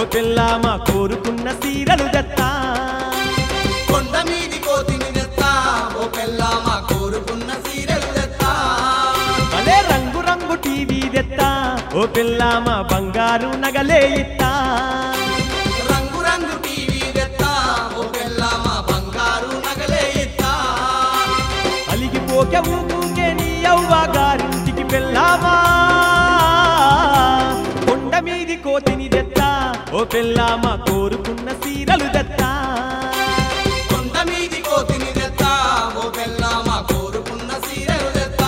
పిల్లామా కోరుకున్న సీరలు తెత్తా కొండ మీది కోతిని తెత్తా ఓ పిల్లామా కోరుకున్న సీరలు తెత్తా భలే రంగు రంగు టీవీ తెత్తా ఓ పిల్లామా బంగారు నగలే ఇత్తా రంగు రంగు టీవీ తెత్తా ఓ పిల్లామా బంగారు నగలే ఇత్తా అలిగిపోకే ఊకే నీ అవ్వ గారింటికి పిల్లామా కొండ మీది కోతిని తెత్తా ఓ పిల్లామా కోరుకున్న సీరలు తెత్తా కొండ మీది కోతిని తెత్తా ఓ పిల్లామా కోరుకున్న సీరలు తెత్తా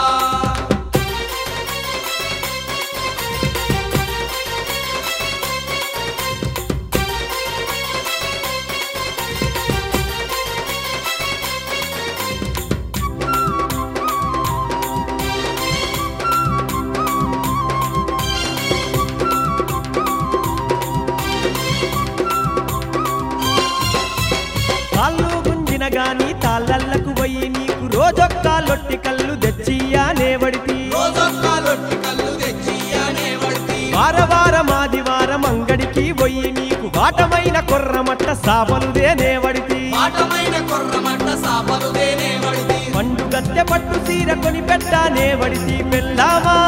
కాళ్ళు గుంజిన గాని తాళ్ళకు పోయి నీకు రోజొక్క లొట్టి కళ్ళు తెచ్చియానే వడితి రోజొక్కాలొట్టి కళ్ళు తెచ్చియానే వడితి వారం ఆదివారం అంగడికి పోయి నీకు వాటమైన కొర్రమట్ట సాపలుదేనే వడితి పాఠమైన కొర్రమట్ట సాపలుదేనే వడితి పండు గత్తె పట్టు సీర కొని పెట్టానే వడితి పిల్లామా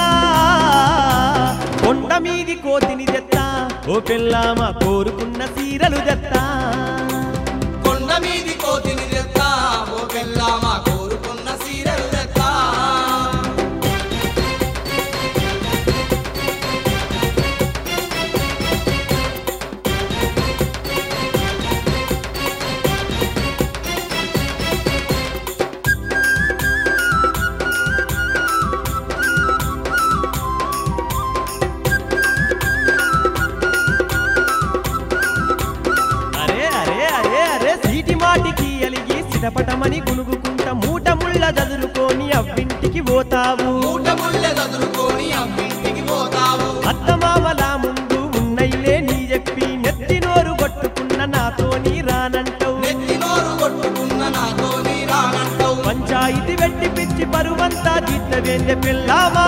కొండ మీది కోతిని తెత్తా ఓ పిల్లామా కోరుకున్న సీరలు తెత్తా కొండ మీది కోతిని తెత్తా ఓ పిల్లామా కోరుకున్న సీరలు తెత్తా అరే అరే అరే అరే సీటి మాటికి అలిగి సిటపటమని గునుగుకుంట మూట ముళ్ళ చదురుకొని అవ్వింటికి పోతావు మూట ముళ్ళ చదురుకొని అవ్వింటికి పోతావు అత్తమామల ముందు ఉన్నయిలే నీ చెప్పి నెత్తి నోరు కొట్టుకున్న నాతోని రానంటావు నెత్తి నోరు కొట్టుకున్న నాతోని రానంటావు పంచాయితీ వెట్టి పిచ్చి పరువంతా తీర్చవేందే పిల్లామా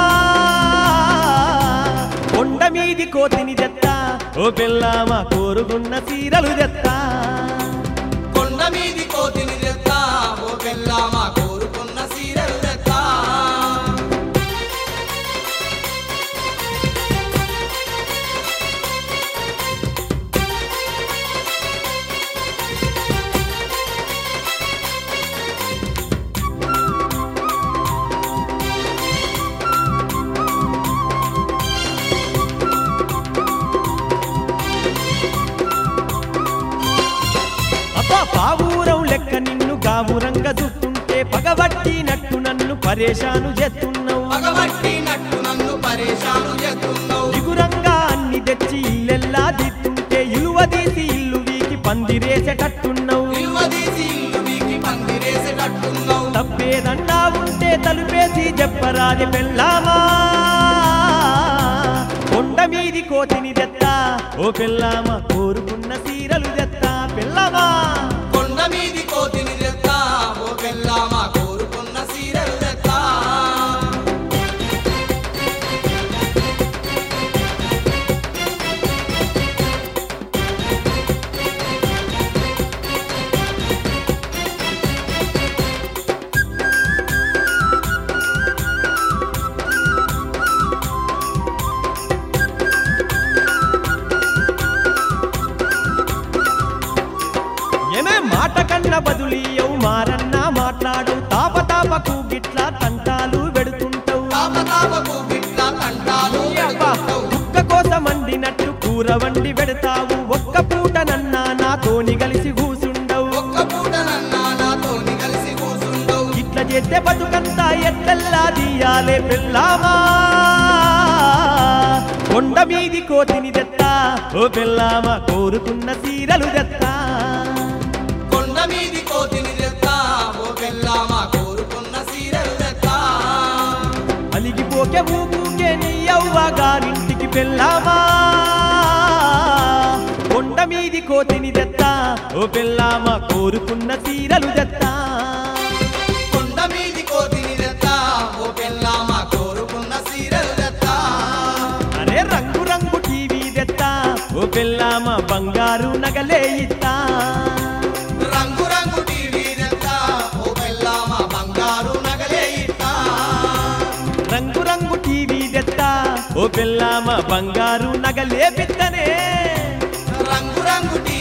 కొండ మీది కోతిని తెత్తా ఓ పిల్లామా కోరుకున్న సీరలు తెత్తా కొండ మీది కోతిని తెత్తా ఓ పిల్లామా కోరుకున్న సీరలు తెత్తా అబ్బా పావురం లెక్క నిన్ను గావురంగా చూస్తుంటే పగబట్టినట్టు నన్ను పరేషాను చేస్తున్నావు పగబట్టినట్టు నన్ను పరేషాను చేస్తున్నావు దిగురంగా అన్ని తెచ్చి ఇల్లెల్లా దిత్తుంటే ఇలువ తీసి ఇల్లు వీకి పందిరేసేటట్టున్నావు నిల్వదీసి ఇల్లు వీకి పందిరేసేటట్టున్నావు తప్పేదన్నా ఉంటే తలుపేసి చెప్పరాది పెళ్ళామా కొండ మీది కోతిని తెత్తా ఓ పిల్లామా కోరుకున్న సీరలు తెత్తా పిల్లమా కొండ మీది కోతిని తెత్తా ఓ పిల్లామా కోరుకున్న సీరలు తెత్తా ఏమే మాట కన్న బదులీయవు మారన్నా మాట్లాడు తాపకు గిట్లా తంటాలు పెడుతుంటావు తాపతాపకు గిట్లా తంటాలు పెడుతుంటావు కుక్క కోసం వండినట్టు కూర వండి పెడతావు ఒక్క పూట నన్నా నాతోని కలిసి కూసుండవు ఒక్క పూట నన్నా నాతోని కలిసి కూసుండవు ఇట్లా చేస్తే బతుకంతా ఎట్టెల్లా తీయాలే పిల్లామా కొండ మీది కోతిని తెత్తా ఓ పిల్లామా కోరుకున్న సీరలు తెత్తా కొండ మీది కోతిని తెత్తా ఓ పిల్లామా కోరుకున్న సీరలు తెత్తా అలిగిపోకే ఊకే నీ అవ్వ గారింటికి పిల్లామా కొండ మీది కోతిని తెత్తా ఓ పిల్లామా కోరుకున్న సీరలు తెత్తా కొండ మీది కోతిని తెత్తా ఓ పిల్లామా కోరుకున్న సీరలు తెత్తా అరే రంగు రంగు టీవీ తెత్తా ఓ పెళ్ళామ బంగారు నగలే ఇత్తా రంగు రంగు టీవీ తెత్తా ఓ పెళ్ళామా బంగారు నగలే ఇత్తా రంగు రంగు టీవీ తెత్తా ఓ పెళ్ళామ బంగారు నగలే పిత్తనే రంగు రంగు